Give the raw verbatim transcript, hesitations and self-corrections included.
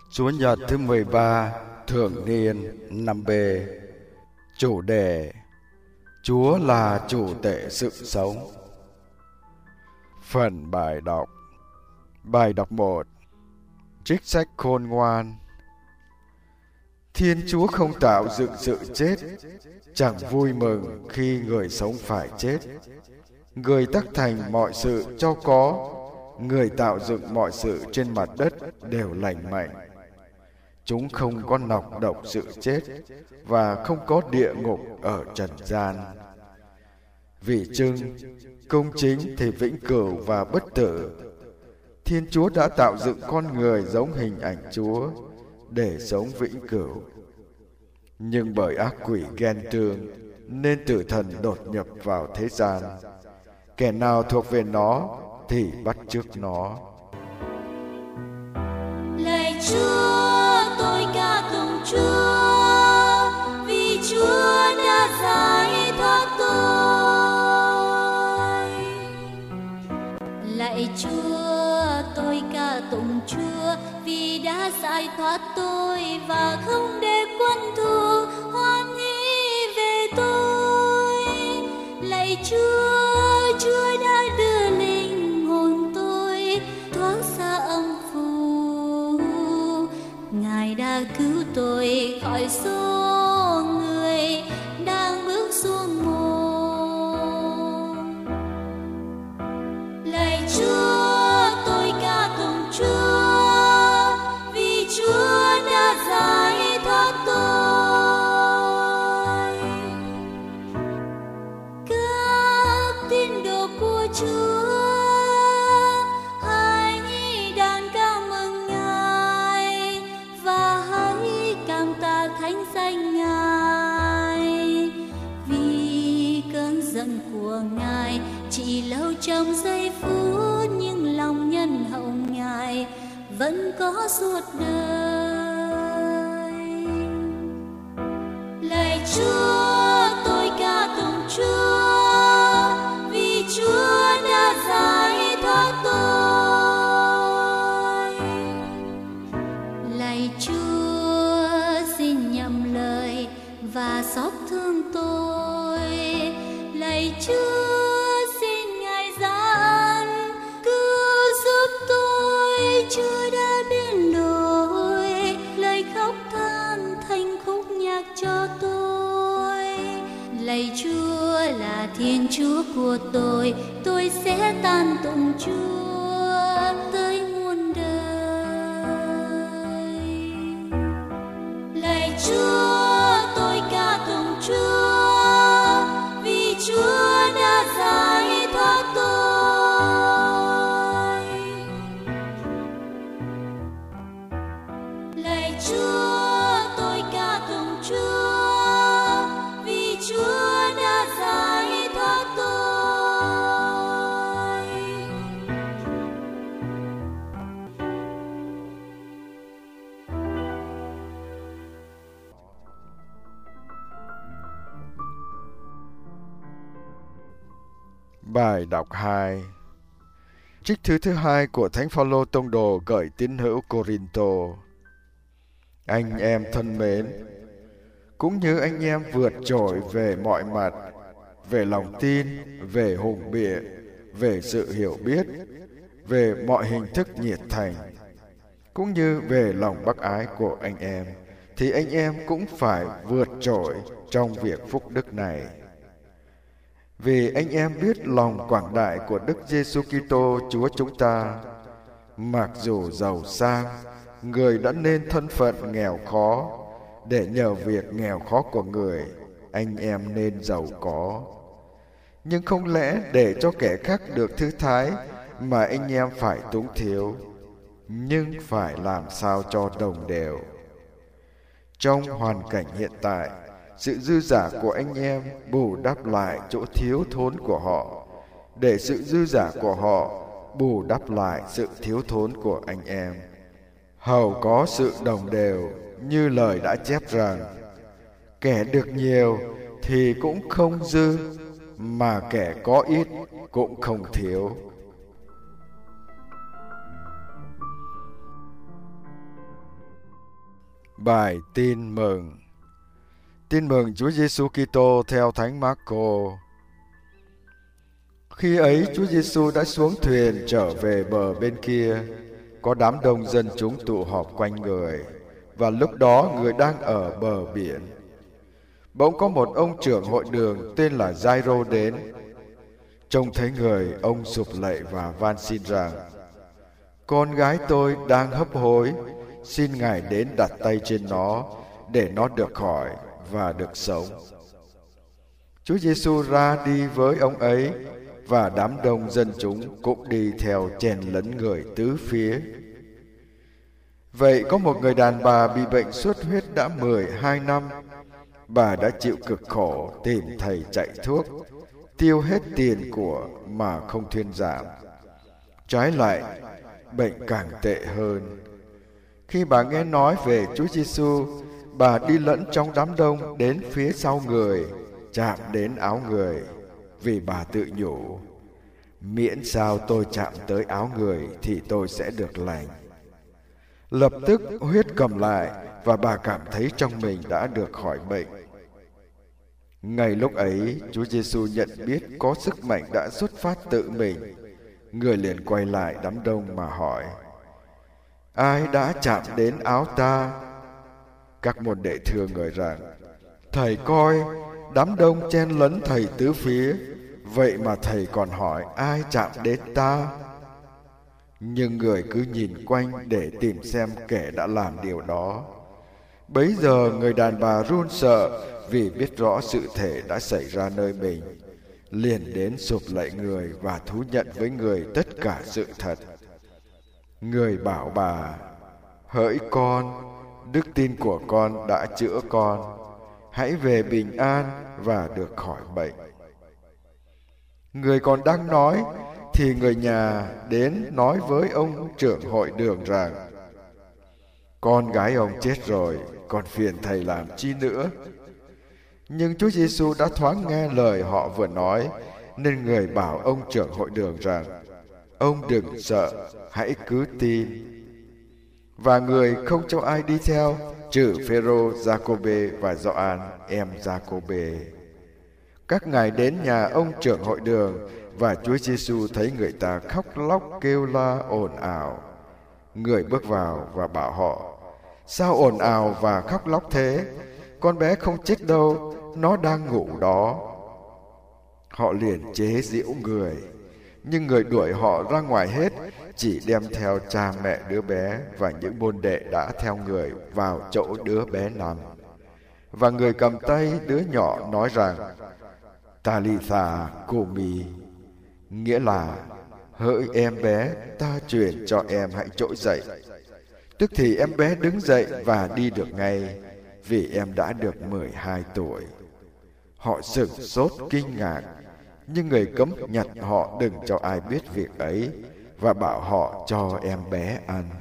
Chúa Nhật thứ mười ba, thường niên năm B. Chủ đề: Chúa là chủ tể sự sống. Phần bài đọc. Bài đọc một. Trích sách khôn ngoan. Thiên Chúa không tạo dựng sự chết, chẳng vui mừng khi người sống phải chết. Người tác thành mọi sự cho có, người tạo dựng mọi sự trên mặt đất đều lành mạnh. Chúng không có nọc độc sự chết, và không có địa ngục ở trần gian. Vì chưng, công chính thì vĩnh cửu và bất tử. Thiên Chúa đã tạo dựng con người giống hình ảnh Chúa, để sống vĩnh cửu. Nhưng bởi ác quỷ ghen tương, nên tử thần đột nhập vào thế gian. Kẻ nào thuộc về nó thì bắt chước nó. Lạy Chúa, tôi ca tụng Chúa, vì Chúa đã giải thoát tôi. Lạy Chúa, tôi ca tụng Chúa, vì đã giải thoát tôi và không để quân thù hoan hỷ về tôi. Lạy Chúa, Chúa đã đưa linh hồn tôi thoát xa âm phủ. Ngài đã cứu tôi khỏi số người đang bước xuống mồ. Lạy Chúa, tôi ca tụng Chúa, vì Chúa đã giải thoát tôi. Các tín đồ của Chúa, hãy đàn ca mừng Ngài và hãy cảm tạ thánh danh Ngài. Vì cơn giận của Ngài chỉ lâu trong giây phút, nhưng lòng nhân hậu Ngài vẫn có suốt đời. Lạy Chúa, tôi ca tụng Chúa, vì Chúa đã giải thoát tôi. Lạy Chúa, xin nhậm lời và xót thương tôi. Lạy Chúa, xin Ngài ra ân cứu giúp tôi. Chúa đã biến đổi lời khóc than thành khúc nhạc cho tôi. Lạy Chúa là Thiên Chúa của tôi, tôi sẽ tán tụng Chúa tới muôn đời. Lạy Chúa, tôi ca tụng Chúa, vì Chúa đã giải thoát tôi. Lạy Chúa, tôi ca tụng Chúa, vì Chúa đã giải thoát tôi. Bài đọc hai. Trích thư thứ hai của Thánh Phaolô tông đồ gửi tín hữu Cô-rinh-tô. Anh em thân mến, cũng như anh em vượt trội về mọi mặt, về lòng tin, về hùng biện, về sự hiểu biết, về mọi hình thức nhiệt thành, cũng như về lòng bác ái của anh em, thì anh em cũng phải vượt trội trong việc phúc đức này. Vì anh em biết lòng quảng đại của Đức Giêsu Kitô Chúa chúng ta, mặc dù giàu sang, người đã nên thân phận nghèo khó, để nhờ việc nghèo khó của người, anh em nên giàu có. Nhưng không lẽ để cho kẻ khác được thư thái mà anh em phải túng thiếu, nhưng phải làm sao cho đồng đều. Trong hoàn cảnh hiện tại, sự dư dả của anh em bù đắp lại chỗ thiếu thốn của họ, để sự dư dả của họ bù đắp lại sự thiếu thốn của anh em. Hầu có sự đồng đều, như lời đã chép rằng: kẻ được nhiều thì cũng không dư, mà kẻ có ít cũng không thiếu. Bài Tin Mừng. Tin mừng Chúa Giêsu Kitô theo Thánh Marco. Khi ấy Chúa Giêsu đã xuống thuyền trở về bờ bên kia, có đám đông dân chúng tụ họp quanh người, và lúc đó người đang ở bờ biển. Bỗng có một ông trưởng hội đường tên là Giai-rô đến. Trông thấy người, ông sụp lạy và van xin rằng: con gái tôi đang hấp hối, xin Ngài đến đặt tay trên nó để nó được khỏi và được sống. Chúa Giêsu ra đi với ông ấy, và đám đông dân chúng cũng đi theo chen lấn người tứ phía. Vậy có một người đàn bà bị bệnh xuất huyết đã mười hai năm. Bà đã chịu cực khổ tìm thầy chạy thuốc, tiêu hết tiền của mà không thuyên giảm. Trái lại, bệnh càng tệ hơn. Khi bà nghe nói về Chúa Giêsu, bà đi lẫn trong đám đông đến phía sau người, chạm đến áo người, vì bà tự nhủ: miễn sao tôi chạm tới áo người thì tôi sẽ được lành. Lập tức huyết cầm lại, và bà cảm thấy trong mình đã được khỏi bệnh. Ngay lúc ấy, Chúa Giêsu nhận biết có sức mạnh đã xuất phát tự mình. Người liền quay lại đám đông mà hỏi: ai đã chạm đến áo ta? Các môn đệ thưa người rằng: thầy coi, đám đông chen lấn thầy tứ phía, vậy mà thầy còn hỏi ai chạm đến ta? Nhưng người cứ nhìn quanh để tìm xem kẻ đã làm điều đó. Bấy giờ người đàn bà run sợ vì biết rõ sự thể đã xảy ra nơi mình, liền đến sụp lạy người và thú nhận với người tất cả sự thật. Người bảo bà: hỡi con, đức tin của con đã chữa con, hãy về bình an và được khỏi bệnh. Người còn đang nói thì người nhà đến nói với ông trưởng hội đường rằng: con gái ông chết rồi, còn phiền thầy làm chi nữa? Nhưng Chúa Giêsu đã thoáng nghe lời họ vừa nói, nên người bảo ông trưởng hội đường rằng: ông đừng sợ, hãy cứ tin. Và người không cho ai đi theo, trừ Phêrô, Giacôbê và Gioan, em Giacôbê. Các ngài đến nhà ông trưởng hội đường, và Chúa Giêsu thấy người ta khóc lóc kêu la ồn ào. Người bước vào và bảo họ: sao ồn ào và khóc lóc thế? Con bé không chết đâu, nó đang ngủ đó. Họ liền chế giễu người, nhưng người đuổi họ ra ngoài hết, chỉ đem theo cha mẹ đứa bé và những môn đệ đã theo người vào chỗ đứa bé nằm. Và người cầm tay đứa nhỏ nói rằng: Talitha cumi, nghĩa là: hỡi em bé, ta truyền cho em hãy trỗi dậy. Tức thì em bé đứng dậy và đi được ngay, vì em đã được mười hai tuổi. Họ sửng sốt kinh ngạc, nhưng người cấm nhặt họ đừng cho ai biết việc ấy, và bảo họ cho em bé ăn.